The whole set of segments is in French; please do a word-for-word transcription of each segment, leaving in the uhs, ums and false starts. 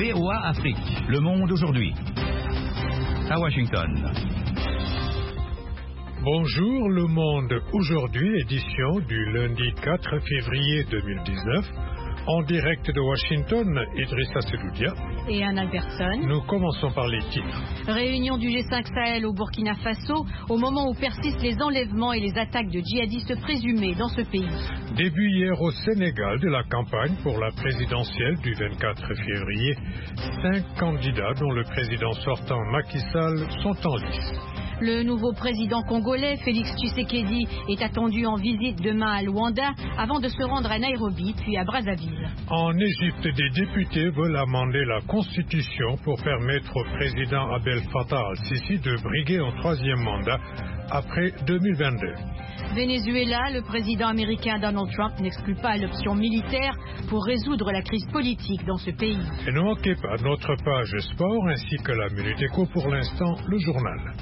V O A Afrique. Le monde aujourd'hui. À Washington. Bonjour, Le Monde aujourd'hui, édition du lundi quatre février deux mille dix-neuf. En direct de Washington, Idrissa Seloudia et Anne Albertson. Nous commençons par les titres. Réunion du G cinq Sahel au Burkina Faso, au moment où persistent les enlèvements et les attaques de djihadistes présumés dans ce pays. Début hier au Sénégal de la campagne pour la présidentielle du vingt-quatre février. Cinq candidats, dont le président sortant Macky Sall, sont en lice. Le nouveau président congolais, Félix Tshisekedi, est attendu en visite demain à Luanda avant de se rendre à Nairobi puis à Brazzaville. En Égypte, des députés veulent amender la constitution pour permettre au président Abdel Fattah al-Sisi de briguer un troisième mandat après deux mille vingt-deux. Venezuela, le président américain Donald Trump n'exclut pas l'option militaire pour résoudre la crise politique dans ce pays. Et ne manquez pas notre page sport ainsi que la Minute Éco, pour l'instant le journal.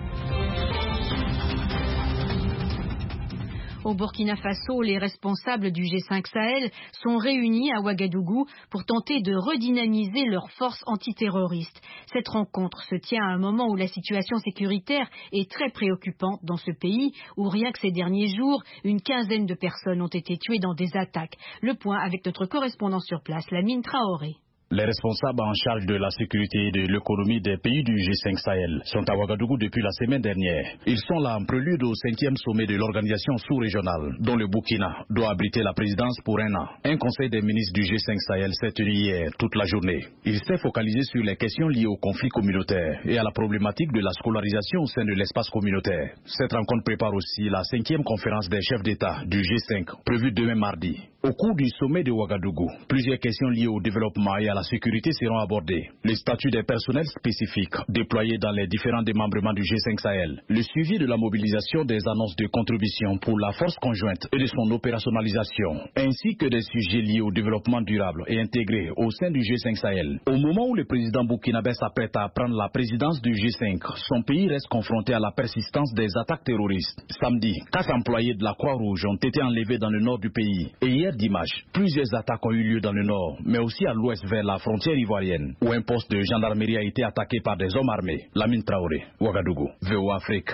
Au Burkina Faso, les responsables du G cinq Sahel sont réunis à Ouagadougou pour tenter de redynamiser leurs forces antiterroristes. Cette rencontre se tient à un moment où la situation sécuritaire est très préoccupante dans ce pays, où rien que ces derniers jours, une quinzaine de personnes ont été tuées dans des attaques. Le point avec notre correspondant sur place, Lamine Traoré. Les responsables en charge de la sécurité et de l'économie des pays du G cinq Sahel sont à Ouagadougou depuis la semaine dernière. Ils sont là en prélude au cinquième sommet de l'organisation sous-régionale, dont le Burkina doit abriter la présidence pour un an. Un conseil des ministres du G cinq Sahel s'est tenu hier toute la journée. Il s'est focalisé sur les questions liées au conflit communautaire et à la problématique de la scolarisation au sein de l'espace communautaire. Cette rencontre prépare aussi la cinquième conférence des chefs d'État du G cinq, prévue demain mardi. Au cours du sommet de Ouagadougou, plusieurs questions liées au développement et à la sécurité seront abordées. Le statut des personnels spécifiques déployés dans les différents démembrements du G cinq Sahel, le suivi de la mobilisation des annonces de contribution pour la force conjointe et de son opérationnalisation, ainsi que des sujets liés au développement durable et intégré au sein du G cinq Sahel. Au moment où le président burkinabé s'apprête à prendre la présidence du G cinq, son pays reste confronté à la persistance des attaques terroristes. Samedi, quatre employés de la Croix-Rouge ont été enlevés dans le nord du pays. Et hier dimanche, plusieurs attaques ont eu lieu dans le nord, mais aussi à l'ouest vers la frontière ivoirienne, où un poste de gendarmerie a été attaqué par des hommes armés. Lamine Traoré, Ouagadougou, V O A Afrique.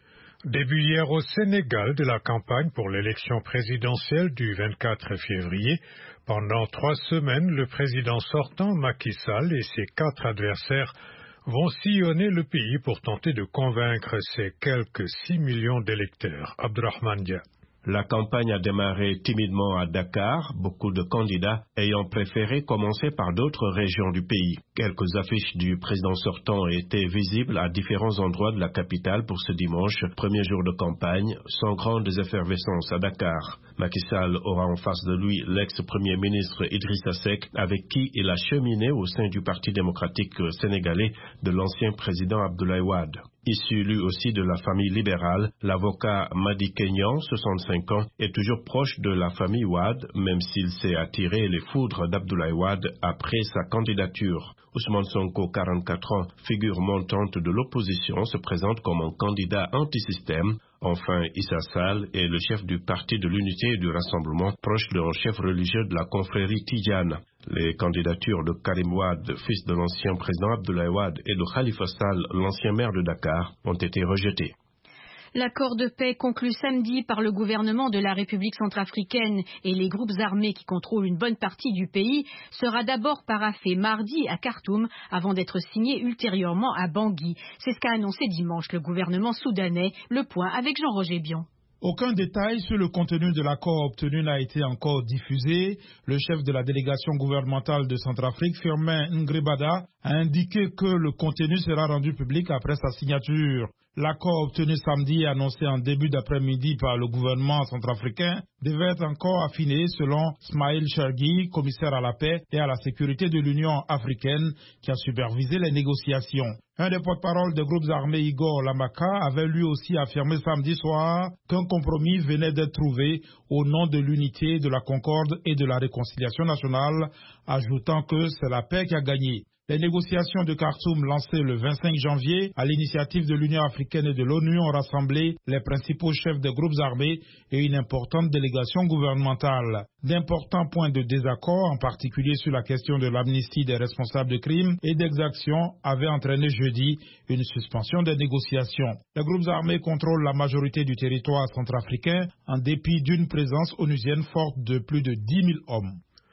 Début hier au Sénégal de la campagne pour l'élection présidentielle du vingt-quatre février. Pendant trois semaines, le président sortant Macky Sall et ses quatre adversaires vont sillonner le pays pour tenter de convaincre ses quelques six millions d'électeurs. Abdrahman Dia. La campagne a démarré timidement à Dakar, beaucoup de candidats ayant préféré commencer par d'autres régions du pays. Quelques affiches du président sortant étaient visibles à différents endroits de la capitale pour ce dimanche, premier jour de campagne, sans grandes effervescences à Dakar. Macky Sall aura en face de lui l'ex-premier ministre Idrissa Seck, avec qui il a cheminé au sein du Parti démocratique sénégalais de l'ancien président Abdoulaye Wade. Issu lui aussi de la famille libérale, l'avocat Madi Kenyan, soixante-cinq ans, est toujours proche de la famille Wade, même s'il s'est attiré les foudres d'Abdoulaye Wade après sa candidature. Ousmane Sonko, quarante-quatre ans, figure montante de l'opposition, se présente comme un candidat anti-système. Enfin, Issa Sall est le chef du Parti de l'Unité et du Rassemblement, proche d'un chef religieux de la confrérie Tidjane. Les candidatures de Karim Wade, fils de l'ancien président Abdoulaye Wade, et de Khalifa Sall, l'ancien maire de Dakar, ont été rejetées. L'accord de paix conclu samedi par le gouvernement de la République centrafricaine et les groupes armés qui contrôlent une bonne partie du pays sera d'abord paraphé mardi à Khartoum avant d'être signé ultérieurement à Bangui. C'est ce qu'a annoncé dimanche le gouvernement soudanais. Le point avec Jean-Roger Bion. Aucun détail sur le contenu de l'accord obtenu n'a été encore diffusé. Le chef de la délégation gouvernementale de Centrafrique, Firmin Ngrebada, a indiqué que le contenu sera rendu public après sa signature. L'accord obtenu samedi et annoncé en début d'après-midi par le gouvernement centrafricain devait être encore affiné selon Smaïl Chergui, commissaire à la paix et à la sécurité de l'Union africaine qui a supervisé les négociations. Un des porte-parole des groupes armés, Igor Lamaka, avait lui aussi affirmé samedi soir qu'un compromis venait d'être trouvé au nom de l'unité, de la concorde et de la réconciliation nationale ajoutant que c'est la paix qui a gagné. Les négociations de Khartoum lancées le vingt-cinq janvier à l'initiative de l'Union africaine et de l'ONU ont rassemblé les principaux chefs des groupes armés et une importante délégation gouvernementale. D'importants points de désaccord, en particulier sur la question de l'amnistie des responsables de crimes et d'exactions, avaient entraîné jeudi une suspension des négociations. Les groupes armés contrôlent la majorité du territoire centrafricain en dépit d'une présence onusienne forte de plus de dix mille hommes.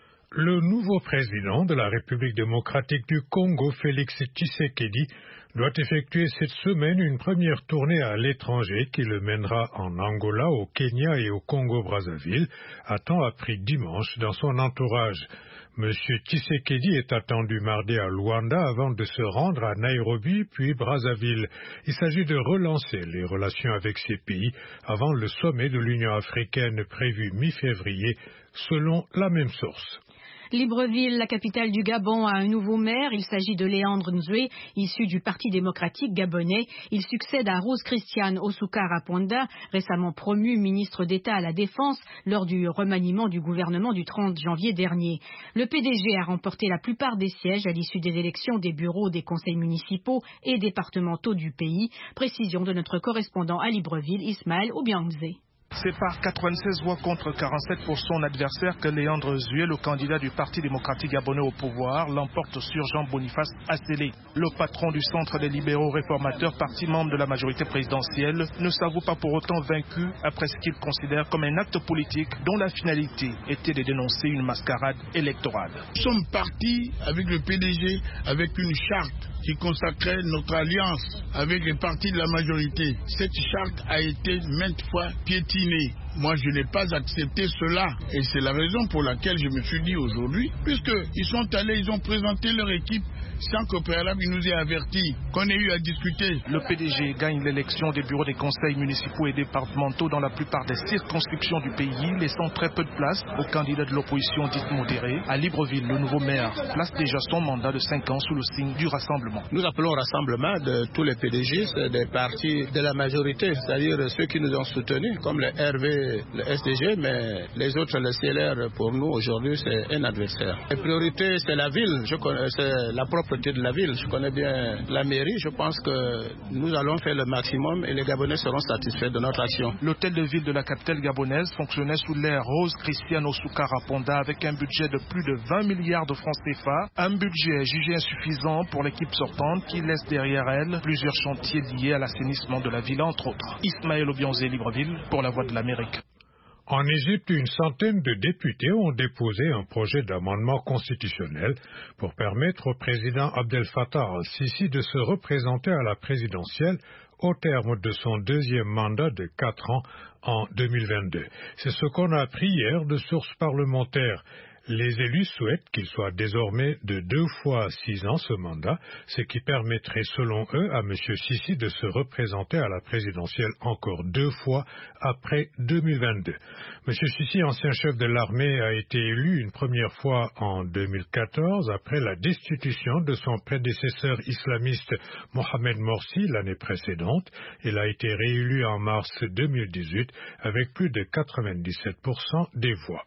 Le nouveau président de la République démocratique du Congo, Félix Tshisekedi, doit effectuer cette semaine une première tournée à l'étranger qui le mènera en Angola, au Kenya et au Congo-Brazzaville, a-t-on appris dimanche dans son entourage. Monsieur Tshisekedi est attendu mardi à Luanda avant de se rendre à Nairobi puis Brazzaville. Il s'agit de relancer les relations avec ces pays avant le sommet de l'Union africaine prévu mi-février, selon la même source. Libreville, la capitale du Gabon, a un nouveau maire. Il s'agit de Léandre Nzoué, issu du Parti démocratique gabonais. Il succède à Rose Christiane Osuka-Raponda, récemment promu ministre d'État à la Défense lors du remaniement du gouvernement du trente janvier dernier. Le P D G a remporté la plupart des sièges à l'issue des élections des bureaux des conseils municipaux et départementaux du pays. Précision de notre correspondant à Libreville, Ismaël Obiangze. C'est par quatre-vingt-seize voix contre quarante-sept pour son adversaire que Léandre Nzoué, le candidat du Parti démocratique gabonais au pouvoir, l'emporte sur Jean-Boniface Assélé. Le patron du Centre des libéraux réformateurs, parti membre de la majorité présidentielle, ne s'avoue pas pour autant vaincu après ce qu'il considère comme un acte politique dont la finalité était de dénoncer une mascarade électorale. Nous sommes partis avec le P D G, avec une charte qui consacrait notre alliance avec les partis de la majorité. Cette charte a été maintes fois piétinée. Moi, je n'ai pas accepté cela. Et c'est la raison pour laquelle je me suis dit aujourd'hui, puisqu'ils sont allés, ils ont présenté leur équipe sans qu'au préalable, ils nous aient avertis qu'on ait eu à discuter. Le P D G gagne l'élection des bureaux des conseils municipaux et départementaux dans la plupart des circonscriptions du pays, laissant très peu de place aux candidats de l'opposition dite modérée. À Libreville, le nouveau maire place déjà son mandat de cinq ans sous le signe du rassemblement. Nous appelons au rassemblement de tous les P D G, des partis de la majorité, c'est-à-dire ceux qui nous ont soutenus, comme le R V, le S D G, mais les autres, le C L R, pour nous aujourd'hui, c'est un adversaire. La priorité, c'est la ville, je connais, c'est la propreté de la ville. Je connais bien la mairie. Je pense que nous allons faire le maximum et les Gabonais seront satisfaits de notre action. L'hôtel de ville de la capitale gabonaise fonctionnait sous l'ère Rose Christiane Osuka-Raponda avec un budget de plus de vingt milliards de francs C F A. Un budget jugé insuffisant pour l'équipe sortante qui laisse derrière elle plusieurs chantiers liés à l'assainissement de la ville, entre autres. Ismaël Obiangze, Libreville, pour la Voix de l'Amérique. En Égypte, une centaine de députés ont déposé un projet d'amendement constitutionnel pour permettre au président Abdel Fattah al-Sisi de se représenter à la présidentielle au terme de son deuxième mandat de quatre ans en deux mille vingt-deux. C'est ce qu'on a appris hier de sources parlementaires. Les élus souhaitent qu'il soit désormais de deux fois six ans ce mandat, ce qui permettrait selon eux à M. Sisi de se représenter à la présidentielle encore deux fois après deux mille vingt-deux. M. Sisi, ancien chef de l'armée, a été élu une première fois en deux mille quatorze après la destitution de son prédécesseur islamiste Mohamed Morsi l'année précédente. Il a été réélu en mars deux mille dix-huit avec plus de quatre-vingt-dix-sept pour cent des voix.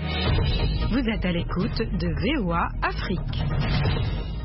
Vous êtes à l'écoute de V O A Afrique.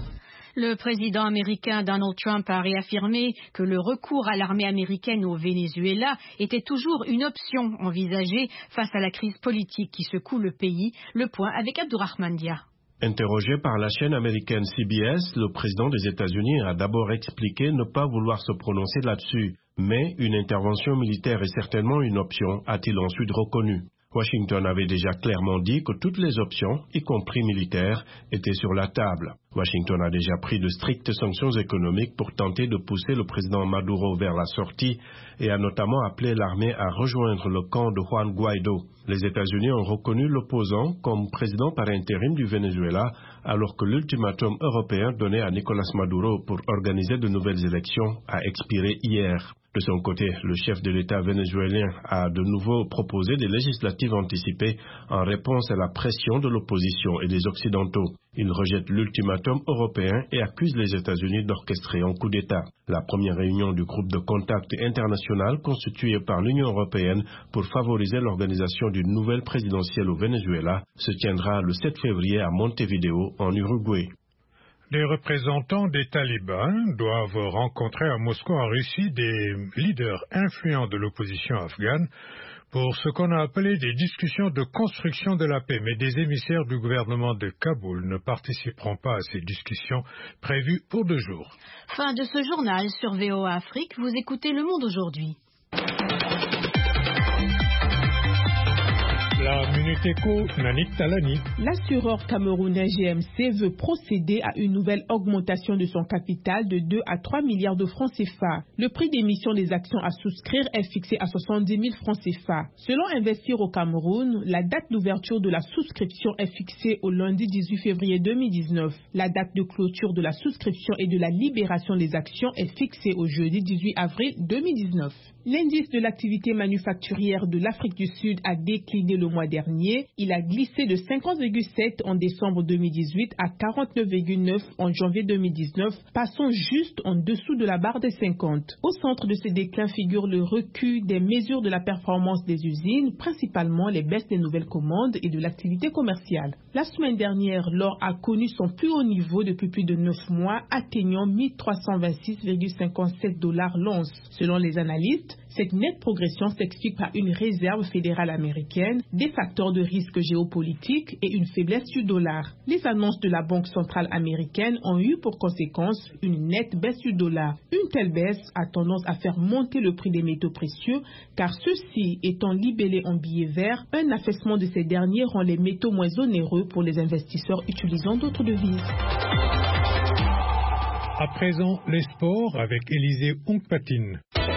Le président américain Donald Trump a réaffirmé que le recours à l'armée américaine au Venezuela était toujours une option envisagée face à la crise politique qui secoue le pays. Le point avec Abdourahmane Dia. Interrogé par la chaîne américaine C B S, le président des États-Unis a d'abord expliqué ne pas vouloir se prononcer là-dessus. Mais une intervention militaire est certainement une option, a-t-il ensuite reconnu. Washington avait déjà clairement dit que toutes les options, y compris militaires, étaient sur la table. Washington a déjà pris de strictes sanctions économiques pour tenter de pousser le président Maduro vers la sortie et a notamment appelé l'armée à rejoindre le camp de Juan Guaido. Les États-Unis ont reconnu l'opposant comme président par intérim du Venezuela alors que l'ultimatum européen donné à Nicolás Maduro pour organiser de nouvelles élections a expiré hier. De son côté, le chef de l'État vénézuélien a de nouveau proposé des législatives anticipées en réponse à la pression de l'opposition et des Occidentaux. Il rejette l'ultimatum européen et accuse les États-Unis d'orchestrer un coup d'État. La première réunion du groupe de contact international constitué par l'Union européenne pour favoriser l'organisation d'une nouvelle présidentielle au Venezuela se tiendra le sept février à Montevideo, en Uruguay. Des représentants des talibans doivent rencontrer à Moscou, en Russie, des leaders influents de l'opposition afghane pour ce qu'on a appelé des discussions de construction de la paix. Mais des émissaires du gouvernement de Kaboul ne participeront pas à ces discussions prévues pour deux jours. Fin de ce journal sur V O A Afrique. Vous écoutez Le Monde aujourd'hui. La Minute Éco, Nanik Talani. L'assureur camerounais G M C veut procéder à une nouvelle augmentation de son capital de deux à trois milliards de francs C F A. Le prix d'émission des actions à souscrire est fixé à soixante-dix mille francs C F A. Selon Investir au Cameroun, la date d'ouverture de la souscription est fixée au lundi dix-huit février deux mille dix-neuf. La date de clôture de la souscription et de la libération des actions est fixée au jeudi dix-huit avril deux mille dix-neuf. L'indice de l'activité manufacturière de l'Afrique du Sud a décliné le mois dernier. Il a glissé de cinquante virgule sept en décembre deux mille dix-huit à quarante-neuf virgule neuf en janvier deux mille dix-neuf, passant juste en dessous de la barre des cinquante. Au centre de ce déclin figure le recul des mesures de la performance des usines, principalement les baisses des nouvelles commandes et de l'activité commerciale. La semaine dernière, l'or a connu son plus haut niveau depuis plus de neuf mois, atteignant mille trois cent vingt-six virgule cinquante-sept dollars l'once. Selon les analystes, cette nette progression s'explique par une réserve fédérale américaine, des facteurs de risque géopolitique et une faiblesse du dollar. Les annonces de la Banque centrale américaine ont eu pour conséquence une nette baisse du dollar. Une telle baisse a tendance à faire monter le prix des métaux précieux, car ceux-ci étant libellés en billets verts, un affaissement de ces derniers rend les métaux moins onéreux pour les investisseurs utilisant d'autres devises. À présent, les sports avec Élisée Ongpatine.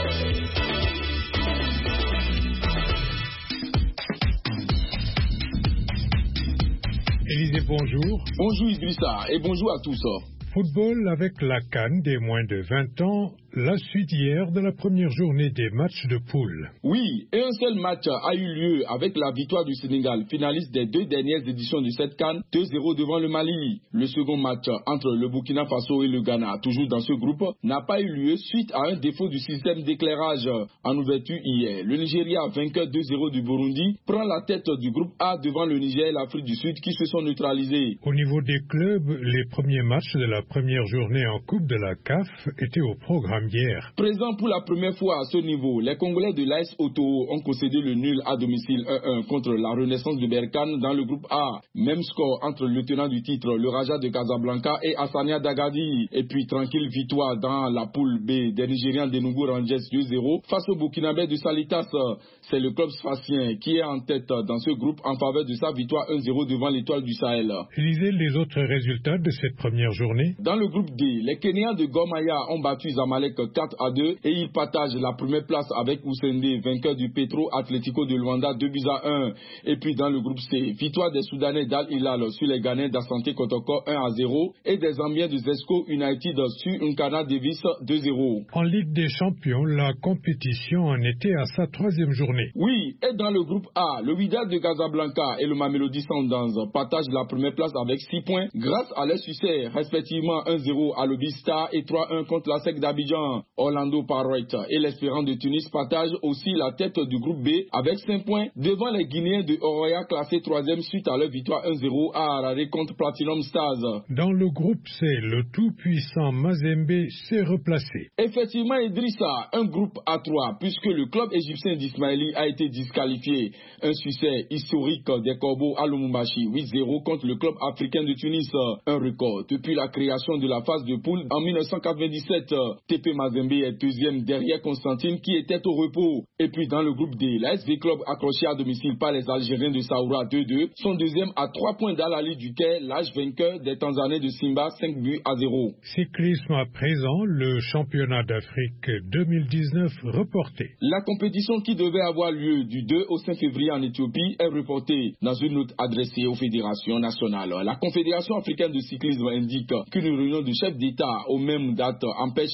Élisée, bonjour. Bonjour Idrissa et bonjour à tous. Football avec la CAN des moins de vingt ans, la suite hier de la première journée des matchs de poule. Oui, et un seul match a eu lieu avec la victoire du Sénégal, finaliste des deux dernières éditions de cette CAN, deux zéro devant le Mali. Le second match entre le Burkina Faso et le Ghana, toujours dans ce groupe, n'a pas eu lieu suite à un défaut du système d'éclairage. En ouverture hier, le Nigeria, vainqueur deux zéro du Burundi, prend la tête du groupe A devant le Niger et l'Afrique du Sud qui se sont neutralisés. Au niveau des clubs, les premiers matchs de la première journée en Coupe de la C A F étaient au programme hier. Présent pour la première fois à ce niveau, les Congolais de l'A S Auto ont concédé le nul à domicile un un contre la Renaissance de Berkane dans le groupe A. Même score entre le tenant du titre, le Raja de Casablanca et Hassania d'Agadi. Et puis tranquille victoire dans la poule B des Nigérians de Nougou Rangers deux zéro face au Burkinabé de Salitas. C'est le club sphacien qui est en tête dans ce groupe en faveur de sa victoire un zéro devant l'Étoile du Sahel. Lisez les autres résultats de cette première journée. Dans le groupe D, les Kenyans de Gormaya ont battu Zamalek quatre à deux et ils partagent la première place avec Oussende, vainqueur du Petro Atlético de Luanda deux buts à un. Et puis dans le groupe C, victoire des Soudanais d'Al Hilal sur les Ghanais d'Asante Kotoko un à zéro et des Zambiens de Zesco United sur Nkana Davis deux zéro. En Ligue des Champions, la compétition en était à sa troisième journée. Oui, et dans le groupe A, le Wydad de Casablanca et le Mamelodi Sundowns partagent la première place avec six points grâce à leur succès respectivement un zéro à l'Obista et trois un contre la S E C d'Abidjan. Orlando Pirates et l'Espérance de Tunis partagent aussi la tête du groupe B avec cinq points devant les Guinéens de Oroya classés troisième suite à leur victoire un zéro à Harare contre Platinum Stars. Dans le groupe C, le tout-puissant Mazembe s'est replacé. Effectivement, Idrissa, un groupe A trois puisque le club égyptien d'Ismaili a été disqualifié. Un succès historique des Corbeaux à Lumumbashi, huit zéro contre le club africain de Tunis. Un record depuis la création de la phase de poule en mille neuf cent quatre-vingt-dix-sept. T P Mazembe est deuxième derrière Constantine qui était au repos. Et puis dans le groupe D, la S V Club accroché à domicile par les Algériens de Saoura deux deux. Son deuxième à trois points d'Al-Ali du Caire, l'âge vainqueur des Tanzaniens de Simba cinq buts à zéro. Cyclisme à présent, le championnat d'Afrique deux mille dix-neuf reporté. La compétition qui devait avoir lieu du deux au cinq février en Éthiopie est reportée. Dans une note adressée aux fédérations nationales, la Confédération africaine de cyclisme indique qu'une réunion de chefs d'État aux mêmes dates empêche la tenue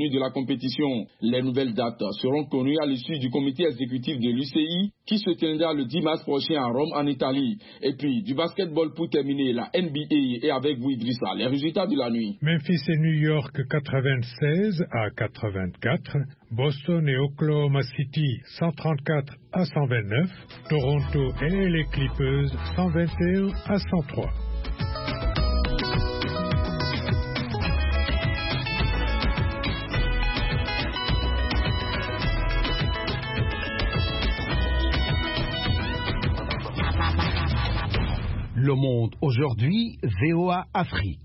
tenue de la compétition. Les nouvelles dates seront connues à l'issue du comité exécutif de l'U C I qui se tiendra le dix mars prochain à Rome en Italie. Et puis du basketball pour terminer la N B A et avec vous Idrissa, les résultats de la nuit. Memphis et New York quatre-vingt-seize à quatre-vingt-quatre, Boston et Oklahoma City cent trente-quatre à cent vingt-neuf, Toronto et les Clippers cent vingt et un à cent trois. Le Monde aujourd'hui, V O A Afrique.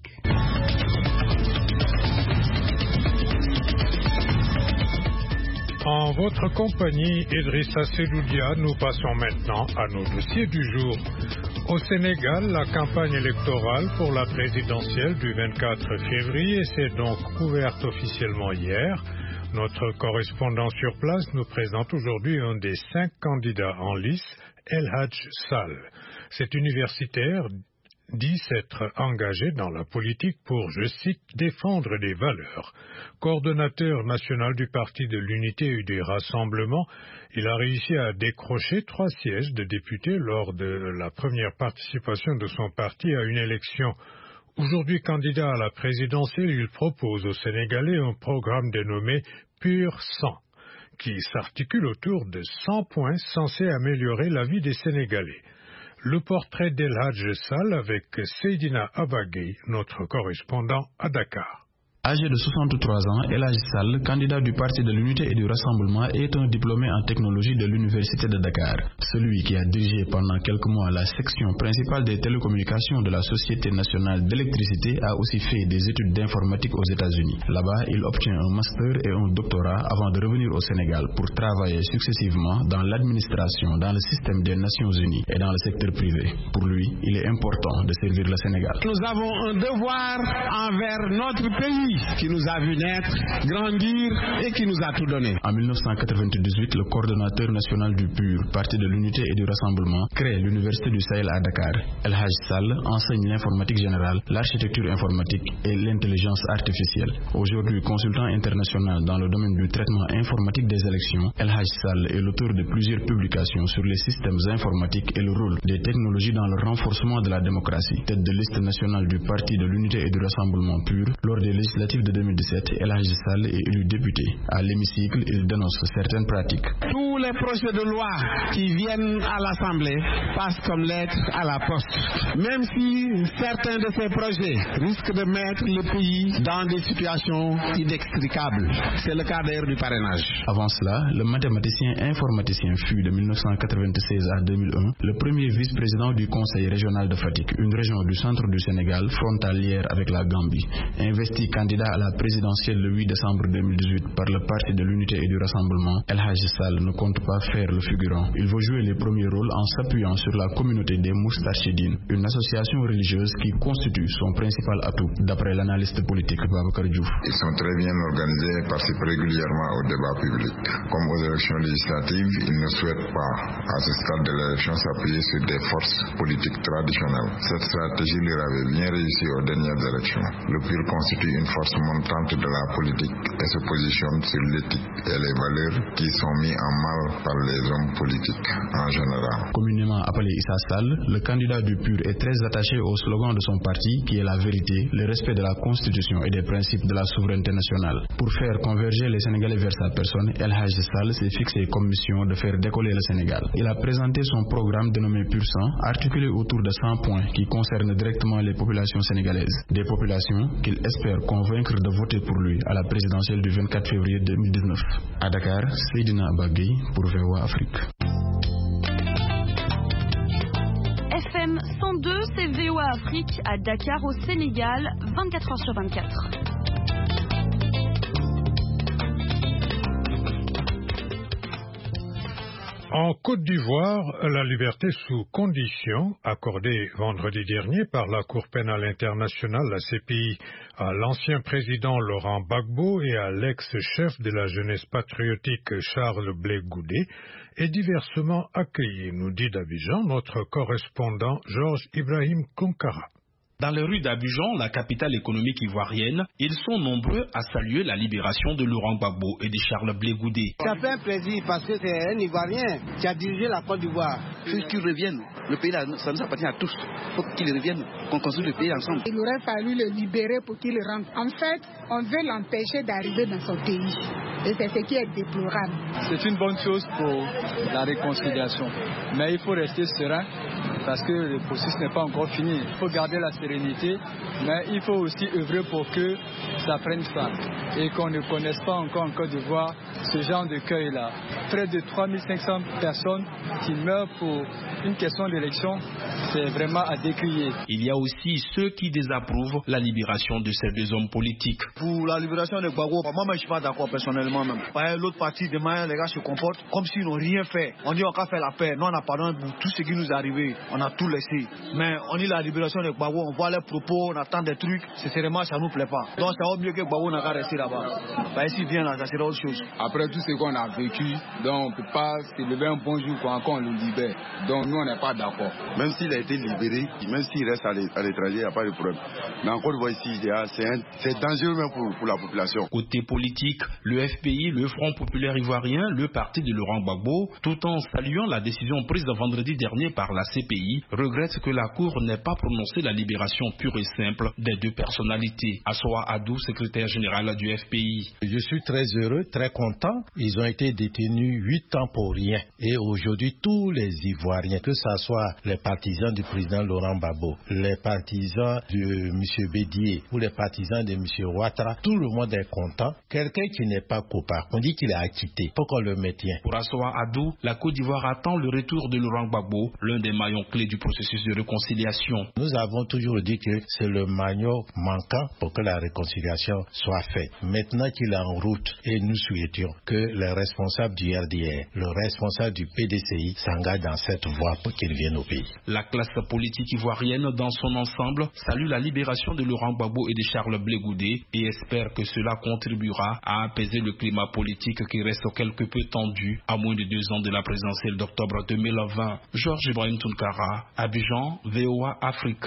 En votre compagnie, Idrissa Seloudia, nous passons maintenant à nos dossiers du jour. Au Sénégal, la campagne électorale pour la présidentielle du vingt-quatre février s'est donc ouverte officiellement hier. Notre correspondant sur place nous présente aujourd'hui un des cinq candidats en lice, El Hadj Sall. Cet universitaire dit s'être engagé dans la politique pour, je cite, défendre des valeurs. Coordonnateur national du Parti de l'Unité et du Rassemblement, il a réussi à décrocher trois sièges de député lors de la première participation de son parti à une élection. Aujourd'hui candidat à la présidentielle, il propose aux Sénégalais un programme dénommé Pur Sang, qui s'articule autour de cent points censés améliorer la vie des Sénégalais. Le portrait d'El Hadj Sall avec Seydina Abagay, notre correspondant à Dakar. Âgé de soixante-trois ans, El Hadj Sall, candidat du Parti de l'Unité et du Rassemblement, est un diplômé en technologie de l'Université de Dakar. Celui qui a dirigé pendant quelques mois la section principale des télécommunications de la Société nationale d'électricité a aussi fait des études d'informatique aux États-Unis. Là-bas, il obtient un master et un doctorat avant de revenir au Sénégal pour travailler successivement dans l'administration, dans le système des Nations Unies et dans le secteur privé. Pour lui, il est important de servir le Sénégal. Nous avons un devoir envers notre pays qui nous a vu naître, grandir et qui nous a tout donné. En mille neuf cent quatre-vingt-dix-huit, le coordonnateur national du P U R, Parti de l'Unité et du Rassemblement, crée l'Université du Sahel à Dakar. El Hadj Sall enseigne l'informatique générale, l'architecture informatique et l'intelligence artificielle. Aujourd'hui consultant international dans le domaine du traitement informatique des élections, El Hadj Sall est l'auteur de plusieurs publications sur les systèmes informatiques et le rôle des technologies dans le renforcement de la démocratie. Tête de liste nationale du Parti de l'Unité et du Rassemblement P U R, lors des législatives de deux mille dix-sept, El Hadj Sall est élu député. À l'hémicycle, il dénonce certaines pratiques. Tous les projets de loi qui viennent à l'Assemblée passent comme lettres à la poste. Même si certains de ces projets risquent de mettre le pays dans des situations inextricables. C'est le cas d'ailleurs du parrainage. Avant cela, le mathématicien informaticien fut de mille neuf cent quatre-vingt-seize à deux mille un le premier vice-président du Conseil régional de Fatick, une région du centre du Sénégal frontalière avec la Gambie. Investi candidat à la présidentielle le huit décembre deux mille dix-huit par le Parti de l'Unité et du Rassemblement, El Hadj Sall ne compte pas faire le figurant. Il veut jouer les premiers rôles en s'appuyant sur la communauté des Moustarchidines, une association religieuse qui constitue son principal atout, d'après l'analyste politique Babacar Diouf. Ils sont très bien organisés et participent régulièrement au débat public. Comme aux élections législatives, ils ne souhaitent pas, à ce stade de l'élection, s'appuyer sur des forces politiques traditionnelles. Cette stratégie leur avait bien réussi aux dernières élections. Le P U R constitue une force montante de la politique et se positionne sur l'éthique et les valeurs qui sont mises en mal par les hommes politiques en général. Communément appelé Issa Sall, le candidat du P U R est très attaché au slogan de son parti qui est la vérité, le respect de la Constitution et des principes de la souveraineté nationale. Pour faire converger les Sénégalais vers sa personne, El Hadj Sall s'est fixé comme mission de faire décoller le Sénégal. Il a présenté son programme dénommé Pur Sang, articulé autour de cent points qui concernent directement les populations sénégalaises. Des populations qu'il espère convaincre de voter pour lui à la présidentielle du vingt-quatre février deux mille dix-neuf. À Dakar, Seydina Abagay pour V O A Afrique. F M cent deux, c'est V O A Afrique à Dakar au Sénégal, vingt-quatre heures sur vingt-quatre. En Côte d'Ivoire, la liberté sous condition, accordée vendredi dernier par la Cour pénale internationale, la C P I, à l'ancien président Laurent Gbagbo et à l'ex-chef de la jeunesse patriotique Charles Blé Goudé, est diversement accueillie, nous dit d'Abidjan notre correspondant Georges Ibrahim Kunkara. Dans les rues d'Abidjan, la capitale économique ivoirienne, ils sont nombreux à saluer la libération de Laurent Gbagbo et de Charles Blé Goudé. Ça fait un plaisir parce que c'est un Ivoirien qui a dirigé la Côte d'Ivoire. Il faut qu'il revienne. Le pays, là, ça nous appartient à tous. Il faut qu'il revienne, qu'on construise le pays ensemble. Il aurait fallu le libérer pour qu'il rentre. En fait, on veut l'empêcher d'arriver dans son pays. Et c'est ce qui est déplorable. C'est une bonne chose pour la réconciliation. Mais il faut rester serein parce que le processus n'est pas encore fini. Il faut garder la sérénité, mais il faut aussi œuvrer pour que ça prenne fin et qu'on ne connaisse pas encore en Côte d'Ivoire ce genre de cueil-là. Près de trois mille cinq cents personnes qui meurent pour une question d'élection, c'est vraiment à décrier. Il y a aussi ceux qui désapprouvent la libération de ces deux hommes politiques. Pour la libération de Gbagbo, moi je ne suis pas d'accord personnellement même. L'autre partie, demain, les gars se comportent comme s'ils n'ont rien fait. On dit on a fait la paix. Nous on a pardonné pour tout ce qui nous est arrivé. On a tout laissé. Mais on dit la libération de Gbagbo, on voit les propos, on attend des trucs. Sincèrement, ça ne nous plaît pas. Donc ça vaut mieux que Gbagbo n'a qu'à rester là-bas. Bah, ici, vient là, ça sera autre chose. Après tout ce qu'on a vécu, donc on ne peut pas se lever un bon jour quand on le libère. Donc nous on n'est pas d'accord. Même s'il a été libéré, même s'il reste à l'étranger, il n'y a pas de problème. Mais encore une fois ici, c'est dangereux même pour, pour la population. Côté politique, le F P I, le Front populaire ivoirien, le parti de Laurent Gbagbo, tout en saluant la décision prise vendredi dernier par la C P I, regrette que la Cour n'ait pas prononcé la libération pure et simple des deux personnalités. Assoa Adou, secrétaire général du F P I. Je suis très heureux, très content. Ils ont été détenus huit ans pour rien. Et aujourd'hui, tous les Ivoiriens, que ce soit les partisans du président Laurent Gbagbo, les partisans de M. Bédié ou les partisans de M. Ouattara, tout le monde est content. Quelqu'un qui n'est pas coupable, on dit qu'il est acquitté. Pourquoi on le maintient? Pour Assoa Adou, la Côte d'Ivoire attend le retour de Laurent Gbagbo, l'un des maillons clés du processus de réconciliation. Nous avons toujours dit que c'est le maillon manquant pour que la réconciliation soit faite. Maintenant qu'il est en route, et nous souhaitions que les responsables du R D R, le responsable du P D C I s'engagent dans cette voie pour qu'il vienne au pays. La classe politique ivoirienne dans son ensemble salue la libération de Laurent Gbagbo et de Charles Blé Goudé et espère que cela contribuera à apaiser le climat politique qui reste quelque peu tendu à moins de deux ans de la présidentielle d'octobre deux mille vingt. Georges Ibrahim Tounkara, Abidjan, V O A Afrique.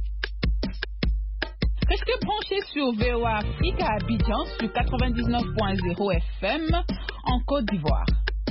Restez branchés sur V O A Afrique à Abidjan sur quatre-vingt-dix-neuf point zéro F M en Côte d'Ivoire.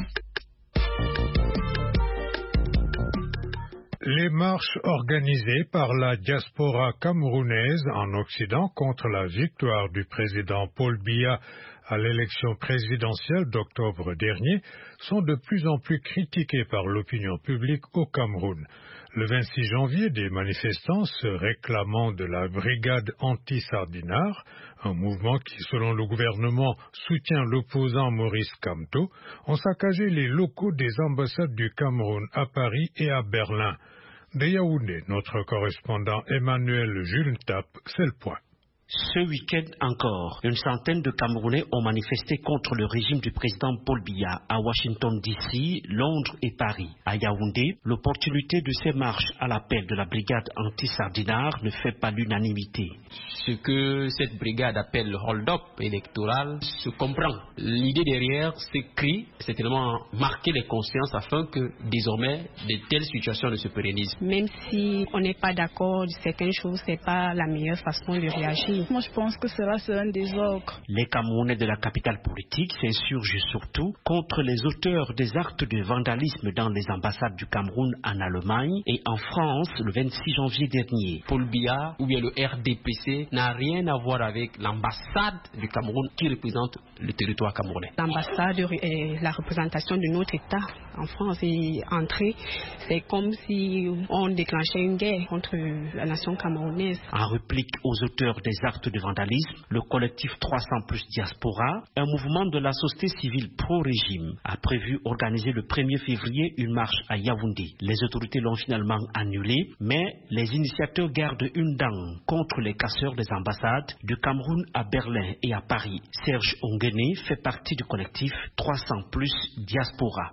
Les marches organisées par la diaspora camerounaise en Occident contre la victoire du président Paul Biya à l'élection présidentielle d'octobre dernier sont de plus en plus critiquées par l'opinion publique au Cameroun. Le vingt-six janvier, des manifestants se réclamant de la brigade anti-Sardinard, un mouvement qui, selon le gouvernement, soutient l'opposant Maurice Kamto, ont saccagé les locaux des ambassades du Cameroun à Paris et à Berlin. De Yaoundé, notre correspondant Emmanuel Jules Tap, c'est le point. Ce week-end encore, une centaine de Camerounais ont manifesté contre le régime du président Paul Biya à Washington D C, Londres et Paris. À Yaoundé, l'opportunité de ces marches à l'appel de la brigade anti-Sardinard ne fait pas l'unanimité. Ce que cette brigade appelle le hold-up électoral se comprend. L'idée derrière ces cris, c'est tellement marquer les consciences afin que désormais de telles situations ne se pérennisent. Même si on n'est pas d'accord de certaines choses, c'est pas la meilleure façon de réagir. Moi, je pense que cela, c'est un désordre. Les Camerounais de la capitale politique s'insurgent surtout contre les auteurs des actes de vandalisme dans les ambassades du Cameroun en Allemagne et en France le vingt-six janvier dernier. Paul Biya ou bien le R D P C n'a rien à voir avec l'ambassade du Cameroun qui représente le territoire camerounais. L'ambassade est la représentation de notre État en France et entrer, c'est comme si on déclenchait une guerre contre la nation camerounaise. En réplique aux auteurs des actes de vandalisme, le collectif trois cents plus Diaspora, un mouvement de la société civile pro-régime, a prévu organiser le premier février une marche à Yaoundé. Les autorités l'ont finalement annulée, mais les initiateurs gardent une dent contre les casseurs des ambassades du Cameroun à Berlin et à Paris. Serge Onguené fait partie du collectif trois cents plus Diaspora. Ce qu'ils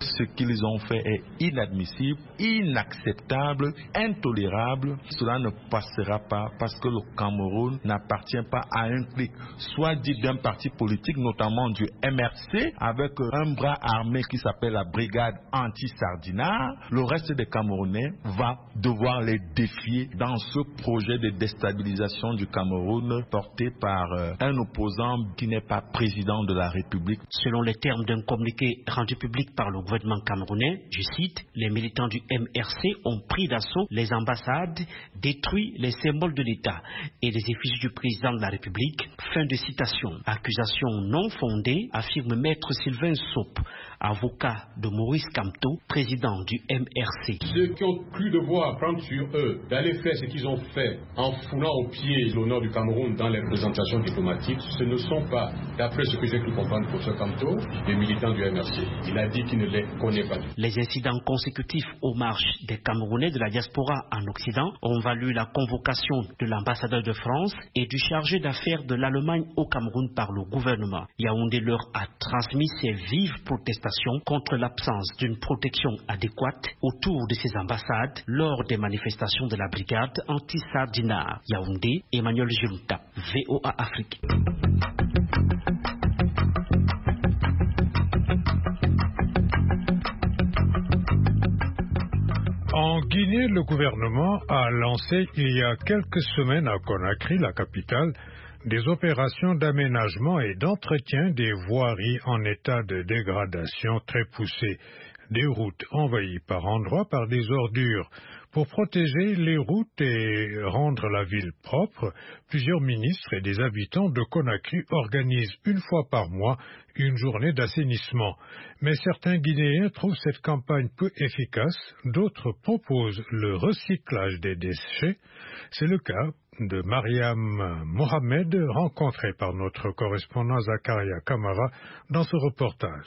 qu'ils ont fait est inadmissible, inacceptable, intolérable. Cela ne passera pas parce que le Cameroun n'appartient pas à un clic, soit dit d'un parti politique, notamment du M R C, avec un bras armé qui s'appelle la brigade anti-Sardinat. Le reste des Camerounais va devoir les défier dans ce projet de déstabilisation du Cameroun porté par euh, un opposant qui n'est pas président de la République. Selon les termes d'un communiqué rendu public par le gouvernement camerounais, je cite, les militants du M R C ont pris d'assaut les ambassades, détruit les symboles de l'État et les effigies du président de la République. Fin de citation. Accusation non fondée, affirme maître Sylvain Sop, avocat de Maurice Kamto, président du M R C. Ceux qui ont cru devoir prendre sur eux d'aller faire ce qu'ils ont fait en foulant au pied l'honneur du Cameroun dans les représentations diplomatiques, ce ne sont pas, d'après ce que j'ai pu comprendre pour ce Kamto, les militants du M R C. Il a dit qu'il ne les connaît pas. Les incidents consécutifs aux marches des Camerounais de la diaspora en Occident ont valu la convocation de l'ambassadeur de France et du chargé d'affaires de l'Allemagne au Cameroun par le gouvernement. Yaoundé leur a transmis ses vives protestations contre l'absence d'une protection adéquate autour de ces ambassades lors des manifestations de la brigade anti-Sardinat. Yaoundé, Emmanuel Girouta, V O A Afrique. En Guinée, le gouvernement a lancé il y a quelques semaines à Conakry, la capitale, des opérations d'aménagement et d'entretien des voiries en état de dégradation très poussée, des routes envahies par endroits par des ordures. Pour protéger les routes et rendre la ville propre, plusieurs ministres et des habitants de Conakry organisent une fois par mois une journée d'assainissement. Mais certains Guinéens trouvent cette campagne peu efficace, d'autres proposent le recyclage des déchets. C'est le cas de Mariam Mohamed, rencontrée par notre correspondant Zakaria Kamara dans ce reportage.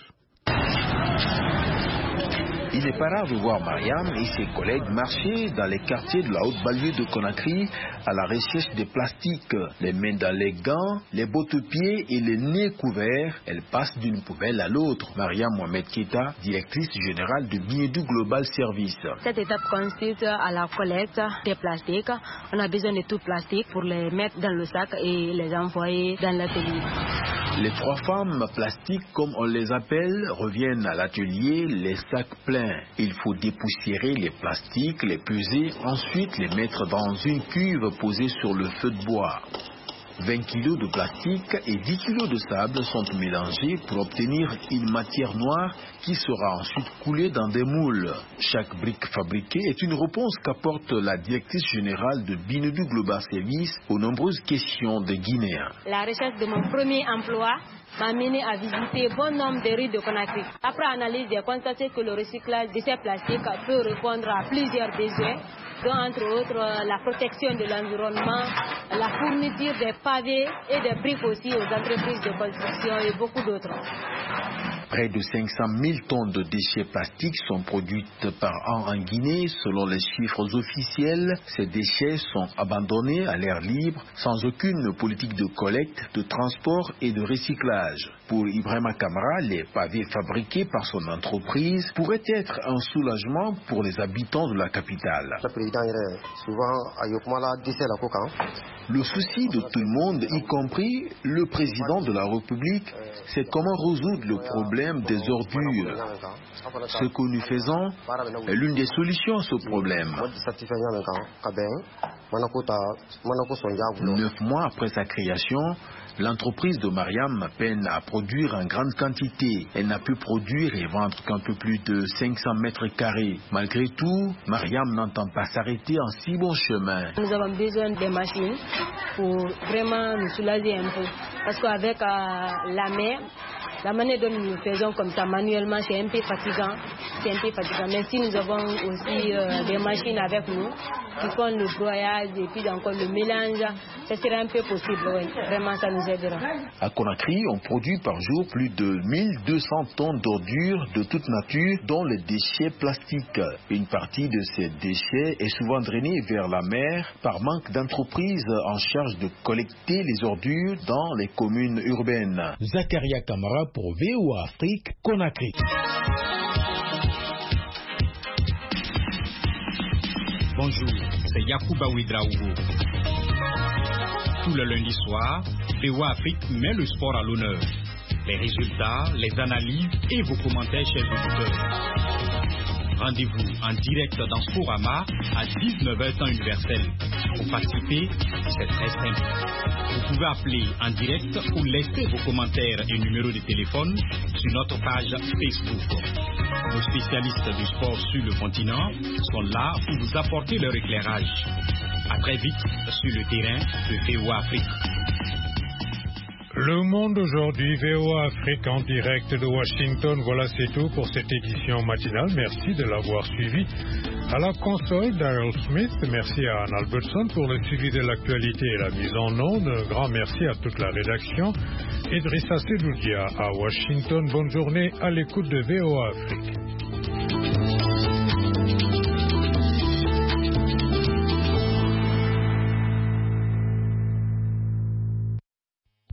Il n'est pas rare de voir Mariam et ses collègues marcher dans les quartiers de la haute banlieue de Conakry à la recherche des plastiques. Les mains dans les gants, les bottes-pieds et les nez couverts, elle passe d'une poubelle à l'autre. Mariam Mohamed Keita, directrice générale de Binedu Global Service. Cette étape consiste à la collecte des plastiques. On a besoin de tout plastique pour les mettre dans le sac et les envoyer dans l'atelier. Les trois femmes plastiques, comme on les appelle, reviennent à l'atelier, les sacs pleins. Il faut dépoussiérer les plastiques, les peser, ensuite les mettre dans une cuve posée sur le feu de bois. vingt kilos de plastique et dix kilos de sable sont mélangés pour obtenir une matière noire qui sera ensuite coulée dans des moules. Chaque brique fabriquée est une réponse qu'apporte la directrice générale de Binedu Global Service aux nombreuses questions des Guinéens. La recherche de mon premier emploi m'a mené à visiter bon nombre de rues de Conakry. Après analyse, j'ai constaté que le recyclage de ces plastiques peut répondre à plusieurs besoins, dont entre autres la protection de l'environnement, la fourniture des pavés et des briques aussi aux entreprises de construction et beaucoup d'autres. Près de cinq cent mille tonnes de déchets plastiques sont produites par an en Guinée. Selon les chiffres officiels, ces déchets sont abandonnés à l'air libre sans aucune politique de collecte, de transport et de recyclage. Pour Ibrahima Kamara, les pavés fabriqués par son entreprise pourraient être un soulagement pour les habitants de la capitale. Le souci de tout le monde, y compris le président de la République, c'est comment résoudre le problème des ordures. Ce que nous faisons est l'une des solutions à ce problème. Neuf mois après sa création, l'entreprise de Mariam peine à produire en grande quantité. Elle n'a pu produire et vendre qu'un peu plus de cinq cents mètres carrés. Malgré tout, Mariam n'entend pas s'arrêter en si bon chemin. Nous avons besoin des machines pour vraiment nous soulager un peu. Parce qu'avec euh, la mer, la manière dont nous le faisons comme ça manuellement, c'est un peu fatigant. C'est un peu fatigant. Mais si nous avons aussi euh, des machines avec nous qui font le broyage et puis encore le mélange, ça serait un peu possible. Oui. Vraiment, ça nous aidera. À Conakry, on produit par jour plus de mille deux cents tonnes d'ordures de toute nature, dont les déchets plastiques. Une partie de ces déchets est souvent drainée vers la mer par manque d'entreprises en charge de collecter les ordures dans les communes urbaines. Zakaria Kamara pour V O A Afrique, Conakry. Bonjour, c'est Yacouba Ouedraogo. Tout le lundi soir, V O A Afrique met le sport à l'honneur. Les résultats, les analyses et vos commentaires, chers auditeurs. Rendez-vous en direct dans Sporama à dix-neuf heures temps universel. Pour participer, c'est très simple. Vous pouvez appeler en direct ou laisser vos commentaires et numéros de téléphone sur notre page Facebook. Nos spécialistes du sport sur le continent sont là pour vous apporter leur éclairage. À très vite sur le terrain de V O A Afrique. Le Monde aujourd'hui, V O A Afrique en direct de Washington. Voilà, c'est tout pour cette édition matinale. Merci de l'avoir suivi. À la console, Daryl Smith. Merci à Anne Albertson pour le suivi de l'actualité et la mise en onde. Un grand merci à toute la rédaction. Idrissa Sedoudia à Washington. Bonne journée à l'écoute de V O A Afrique.